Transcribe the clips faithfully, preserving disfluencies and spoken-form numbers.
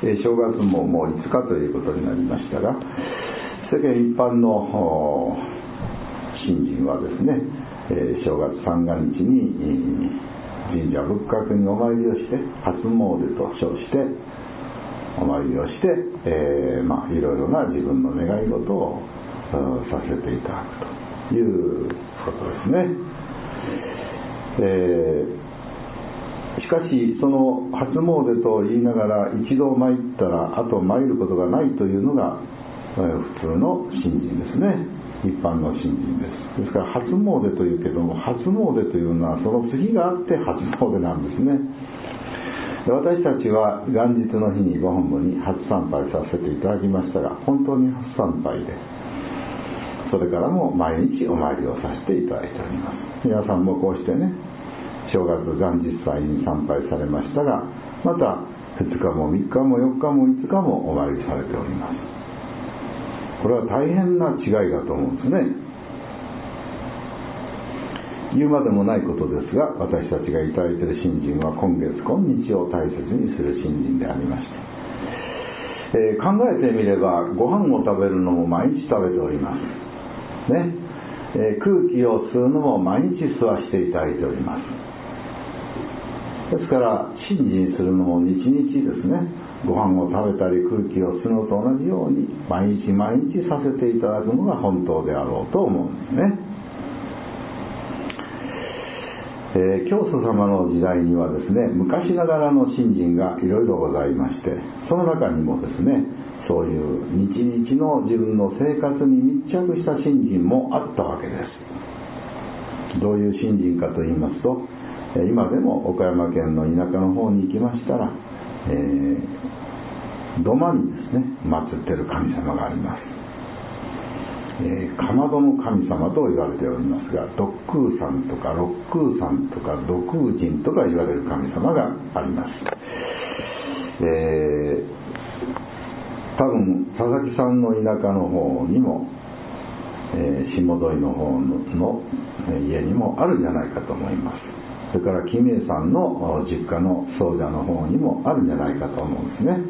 えー、正月ももういつかということになりましたが、世間一般の信心はですね、えー、正月三が日に神社仏閣にお参りをして、初詣と称してお参りをして、えー、まあいろいろな自分の願い事をさせていただくということですね。えー、しかしその初詣と言いながら一度参ったらあと参ることがないというのが普通の信心ですね。一般の信心です。ですから初詣というけども、初詣というのはその次があって初詣なんですね。私たちは元日の日にご本部に初参拝させていただきましたが、本当に初参拝で、それからも毎日お参りをさせていただいております。皆さんもこうしてね、正月元日祭に参拝されましたが、またふつかもみっかもよっかもいつかもお参りされております。これは大変な違いだと思うんですね。言うまでもないことですが、私たちがいただいている信心は今月今日を大切にする信心でありまして、えー、考えてみればご飯を食べるのも毎日食べておりますね、えー、空気を吸うのも毎日吸わせていただいております。ですから信心するのも日々ですね、ご飯を食べたり空気を吸うのと同じように毎日毎日させていただくのが本当であろうと思うんですね。えー、教祖様の時代にはですね、昔ながらの信心がいろいろございまして、その中にもですね、そういう日々の自分の生活に密着した信心もあったわけです。どういう信心かと言いますと、今でも岡山県の田舎の方に行きましたら、えー、土間にですね祀っている神様があります。えー、かまどの神様と言われておりますが、独空さんとか六空さんとか土空神とか言われる神様があります。えー、多分佐々木さんの田舎の方にも、えー、下戸井の方 の, の家にもあるんじゃないかと思います。それから君江さんの実家の僧者の方にもあるんじゃないかと思うんですね。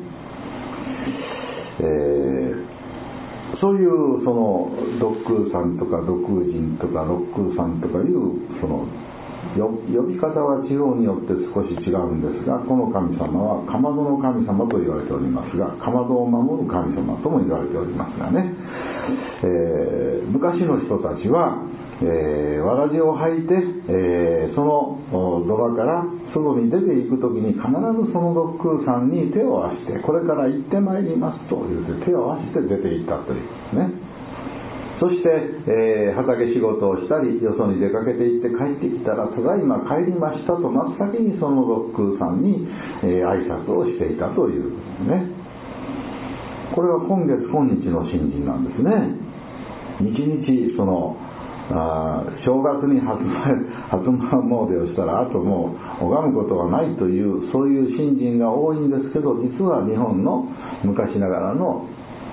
えー、そういうその独空さんとか土空神とか六空さんとかいうその呼び方は地方によって少し違うんですが、この神様はかまどの神様と言われておりますが、かまどを守る神様とも言われておりますがね、えー、昔の人たちはえー、わらじを履いて、えー、その土間から外に出ていくときに必ずその独空さんに手を合わせて、これから行ってまいりますと言って手を合わせて出て行ったというね。そして、えー、畑仕事をしたりよそに出かけて行って帰ってきたら、ただいま帰りましたと真っ先にその独空さんに、えー、挨拶をしていたというね。これは今月今日の信心なんですね。日々そのあ正月に初詣をしたらあともう拝むことはないという、そういう信心が多いんですけど、実は日本の昔ながらの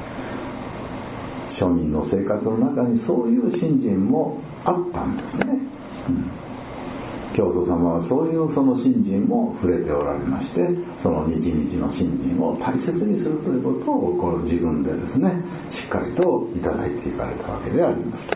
庶民の生活の中にそういう信心もあったんですね、うん、教祖様はそういうその信心も触れておられまして、その日々の信心を大切にするということをこの自分でですねしっかりといただいていかれたわけであります。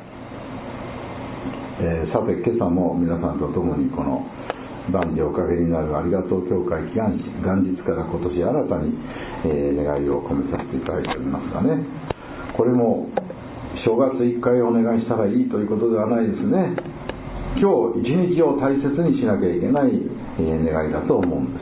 えー、さて今朝も皆さんと共にこの万事おかげになるありがとう教会祈願誌、元日から今年新たに、えー、願いを込めさせていただいておりますがね、これも正月一回お願いしたらいいということではないですね。今日一日を大切にしなきゃいけない、えー、願いだと思うんです。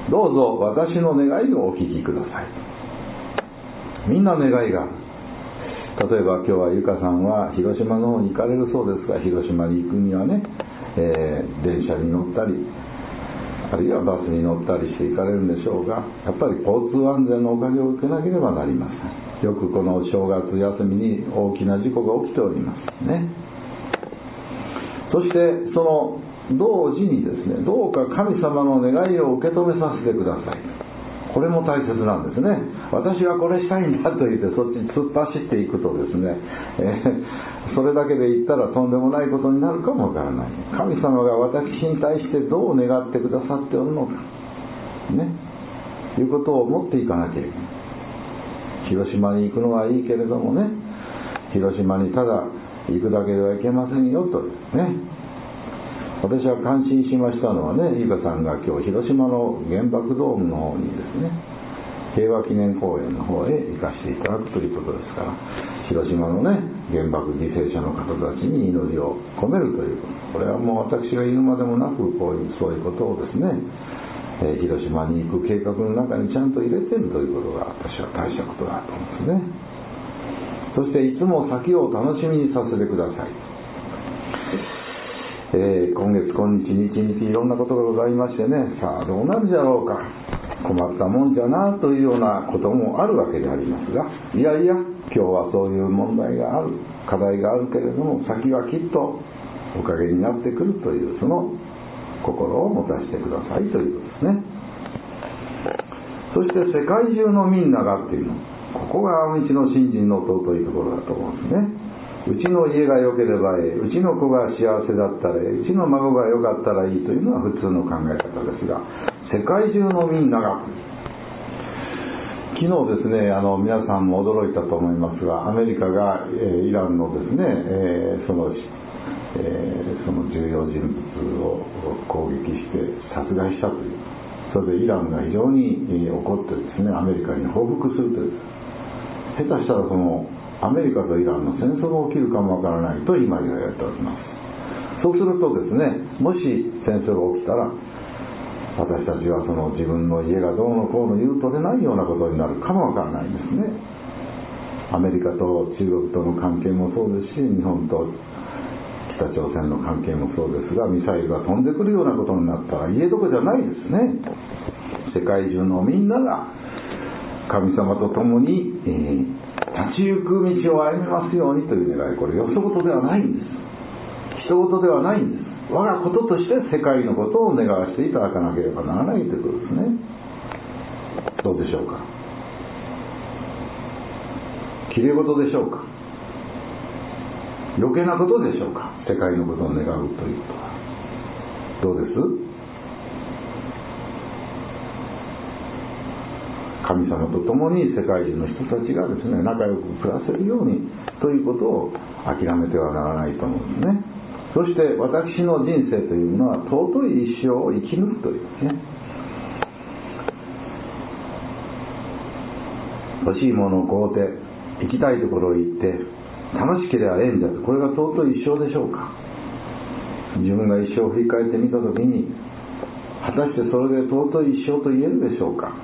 どうぞ私の願いをお聞きください。みんな願いがある。例えば今日はゆかさんは広島の方に行かれるそうですが、広島に行くにはね、えー、電車に乗ったりあるいはバスに乗ったりして行かれるんでしょうが、やっぱり交通安全のおかげを受けなければなりません。よくこの正月休みに大きな事故が起きておりますね。そしてその同時にですね、どうか神様の願いを受け止めさせてください。これも大切なんですね。私はこれしたいんだと言ってそっちに突っ走っていくとですね、えー、それだけで言ったらとんでもないことになるかもわからない。神様が私に対してどう願ってくださっておるのかね、 いうことを持っていかなきゃいけない。広島に行くのはいいけれどもね、広島にただ行くだけではいけませんよとね。私は感心しましたのはね、ゆかさんが今日広島の原爆ドームの方にですね、平和記念公園の方へ行かせていただくということですから、広島のね、原爆犠牲者の方たちに祈りを込めるということ、これはもう私が言うまでもなく、こういうそういうことをですね、えー、広島に行く計画の中にちゃんと入れているということが私は大したことだと思うんですね。そしていつも先を楽しみにさせてください。えー、今月今日日々いろんなことがございましてね、さあどうなるじゃろうか、困ったもんじゃなというようなこともあるわけでありますが、いやいや今日はそういう問題がある、課題があるけれども、先はきっとおかげになってくるという、その心を持たせてくださいということですね。そして世界中のみんながっていうの、ここがうちの信心の尊いところだと思うんですね。うちの家が良ければええ、うちの子が幸せだったらええ、うちの孫が良かったらいいというのは普通の考え方ですが、世界中のみんなが、昨日ですね、あの皆さんも驚いたと思いますが、アメリカが、えー、イランのですね、えー、その、えー、その重要人物を攻撃して殺害したという、それでイランが非常に、えー、怒ってですね、アメリカに報復するという、下手したらそのアメリカとイランの戦争が起きるかもわからないと今言われております。そうするとですね、もし戦争が起きたら、私たちはその自分の家がどうのこうの言うとれないようなことになるかもわからないんですね。アメリカと中国との関係もそうですし、日本と北朝鮮の関係もそうですが、ミサイルが飛んでくるようなことになったら家どころじゃないですね。世界中のみんなが神様と共に、えー立ち行く道を歩みますようにという願い、これよそごとではないんです。人ごとではないんです。我がこととして世界のことを願わせていただかなければならないということですね。どうでしょうか。きれい事でしょうか。余計なことでしょうか。世界のことを願うということはどうです？神様と共に世界中の人たちがですね、仲良く暮らせるようにということを諦めてはならないと思うんですね。そして私の人生というのは尊い一生を生き抜くというですね、欲しいものを買うて行きたいところへ行って楽しければええんだと、これが尊い一生でしょうか。自分が一生を振り返ってみたときに、果たしてそれで尊い一生と言えるでしょうか。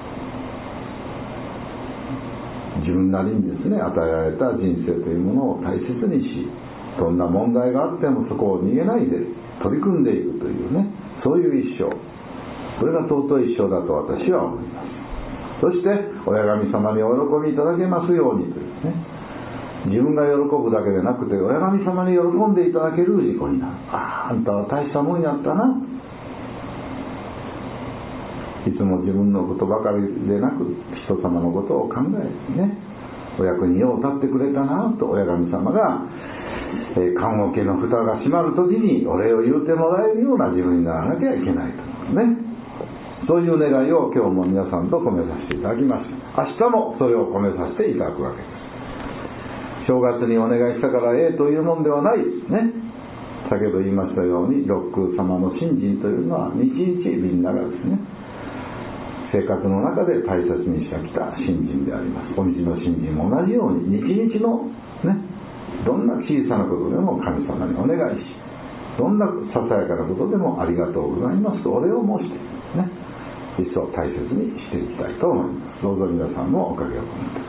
自分なりにですね、与えられた人生というものを大切にし、どんな問題があってもそこを逃げないで取り組んでいくというね、そういう一生、これが尊い一生だと私は思います。そして親神様にお喜びいただけますようにというね、自分が喜ぶだけでなくて親神様に喜んでいただける事故になる。ああ、あんたは大したもんやったな、いつも自分のことばかりでなく人様のことを考えてね、お役によう立ってくれたなと親神様が、えー、棺桶の蓋が閉まるときにお礼を言うてもらえるような自分にならなきゃいけないと思うんですね。そういう願いを今日も皆さんと込めさせていただきます。明日もそれを込めさせていただくわけです。正月にお願いしたからええというもんではないですね。先ほど言いましたように六空様の信心というのは日々みんながですね、生活の中で大切にしてきた信心であります。お道の信心も同じように日々のね、どんな小さなことでも神様にお願いし、どんなささやかなことでもありがとうございますとお礼を申してね、一層大切にしていきたいと思います。どうぞ皆さんもおかげを込めて。